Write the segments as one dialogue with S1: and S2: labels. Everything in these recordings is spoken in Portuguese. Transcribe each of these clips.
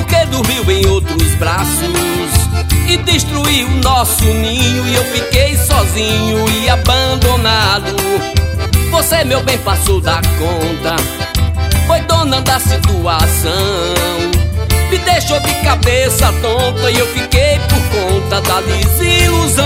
S1: porque dormiu em outros braços e destruiu nosso ninho, e eu fiquei sozinho e abandonado. Você, meu bem, passou da conta, foi dona da situação, me deixou de cabeça tonta e eu fiquei por conta da desilusão.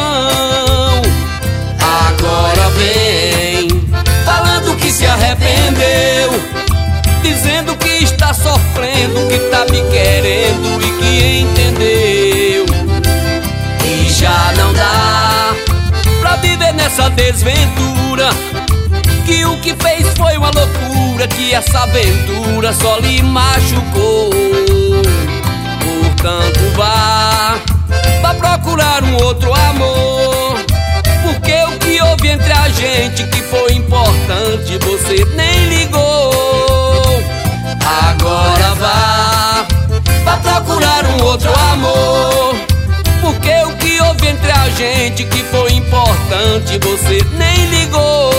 S1: Agora vem falando que se arrependeu, dizendo que está sofrendo, que tá me querendo e que entendeu. E já não dá pra viver nessa desventura, que o que fez foi uma loucura, que essa aventura só lhe machucou. Portanto vá procurar um outro amor, porque o que houve entre a gente que foi importante você nem ligou. Agora vá procurar um outro amor, porque o que houve entre a gente que foi importante você nem ligou.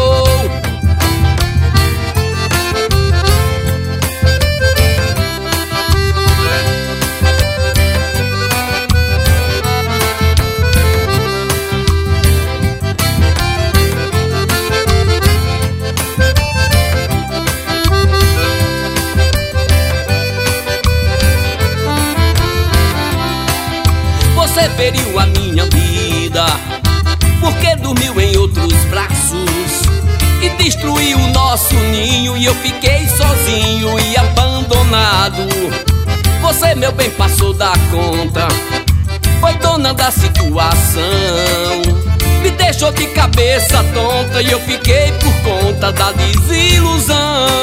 S1: Você feriu a minha vida, porque dormiu em outros braços e destruiu o nosso ninho, e eu fiquei sozinho e abandonado. Você, meu bem, passou da conta, foi dona da situação, me deixou de cabeça tonta e eu fiquei por conta da desilusão.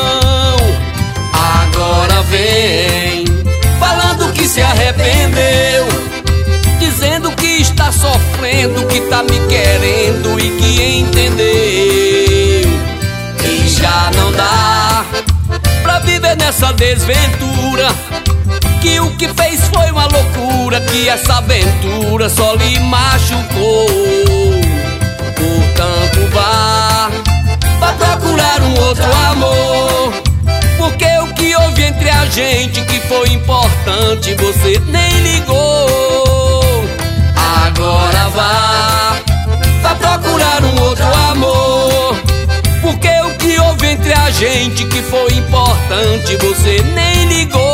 S1: Agora vem falando que se arrependeu, dizendo que está sofrendo, que tá me querendo e que entendeu. E já não dá pra viver nessa desventura, que o que fez foi uma loucura, que essa aventura só lhe machucou. Portanto vá procurar um outro amor, porque o que houve entre a gente que foi importante você nem ligou. Agora vá procurar um outro amor, porque o que houve entre a gente que foi importante você nem ligou.